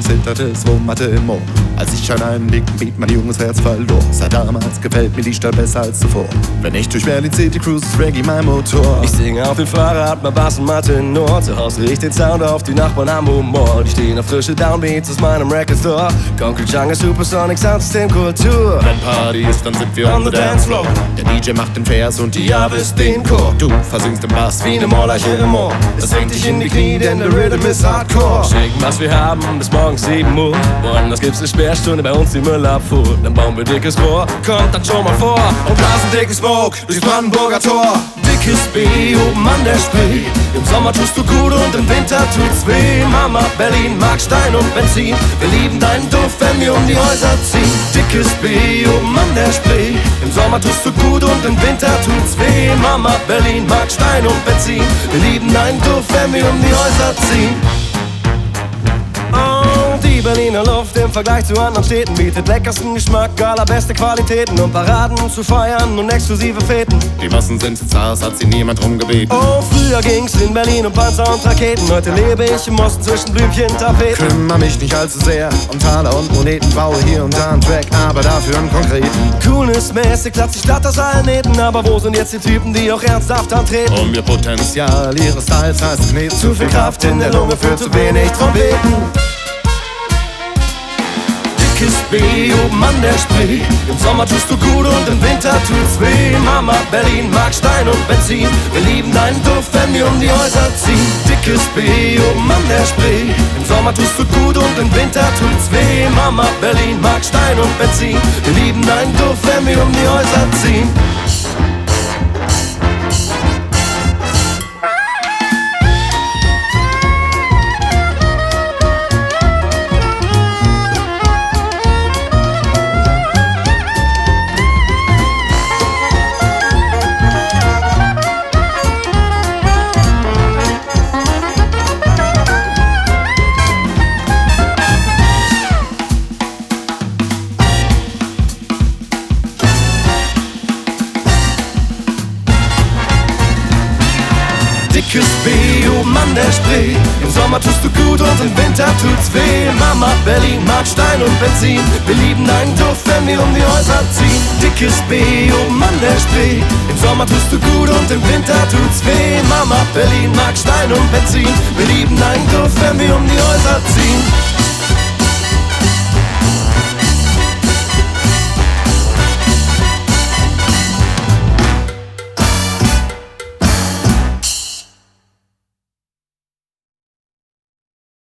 zitterte, es wummerte im Ohr, als ich an einen dicken Beat mein junges Herz verlor. Seit damals gefällt mir die Stadt besser als zuvor. Wenn ich durch Berlin City cruise, ist Reggae mein Motor. Ich singe auf dem Fahrrad, mein Bass und mein Tenor. Zu Hause richt den Sound auf, die Nachbarn am Humor. Die stehen auf frische Downbeats aus meinem Record Store. Concrete Jungle, Supersonic, Soundsystem, Kultur. Wenn Party ist, dann sind wir on the dance floor. Der DJ macht den Vers und die Avis den Chor. Du versingst im Bass wie eine Moorleiche im Ohr. Es zwingt dich in die Knie, denn der Rhythm ist Hardcore. Schicken, was wir haben, bis morgens 7 Uhr. Woanders gibt's eine Sperrstunde, bei uns die Müllabfuhr. Dann bauen wir dickes Rohr, kommt dann schon mal vor. Und blasen dicken Smoke durchs Brandenburger Tor. Dickes B oben an der Spree. Im Sommer tust du gut und im Winter tut's weh. Mama, Berlin mag Stein und Benzin. Wir lieben deinen Duft, wenn wir um die Häuser ziehen. Dickes B oben an der Spree. Im Sommer tust du gut und im Winter tut's weh. Mama, Berlin mag Stein und Benzin. Wir lieben deinen Duft, wenn wir um die Häuser ziehen. Die Berliner Luft im Vergleich zu anderen Städten bietet leckersten Geschmack, allerbeste Qualitäten und Paraden zu feiern und exklusive Feten. Die Massen sind zu zart, hat sie niemand drum gebeten. Oh, früher ging's in Berlin um Panzer und Raketen. Heute lebe ich im Osten zwischen Blümchen, Tapeten. Kümmere mich nicht allzu sehr um Taler und Moneten. Baue hier und da einen Track, aber dafür einen konkreten. Coolness-mäßig platzt die Stadt aus allen Nähten. Aber wo sind jetzt die Typen, die auch ernsthaft antreten? Um ihr Potenzial ihres Styles heißt kneten. Zu viel Kraft in der Lunge für zu wenig Trompeten. Dickes B oben an der Spree. Im Sommer tust du gut und im Winter tut's weh. Mama, Berlin mag Stein und Benzin. Wir lieben deinen Duft, wenn wir um die Häuser ziehen. Dickes B oben an der Spree. Im Sommer tust du gut und im Winter tut's weh. Mama, Berlin mag Stein und Benzin. Wir lieben deinen Duft, wenn wir um die Häuser ziehen. Dickes B oben an der Spree. Im Sommer tust du gut und im Winter tut's weh. Mama, Berlin mag Stein und Benzin. Wir lieben deinen Duft, wenn wir um die Häuser ziehen. Dickes B oben an der Spree. Im Sommer tust du gut und im Winter tut's weh. Mama, Berlin mag Stein und Benzin. Wir lieben deinen Duft, wenn wir um die Häuser ziehen.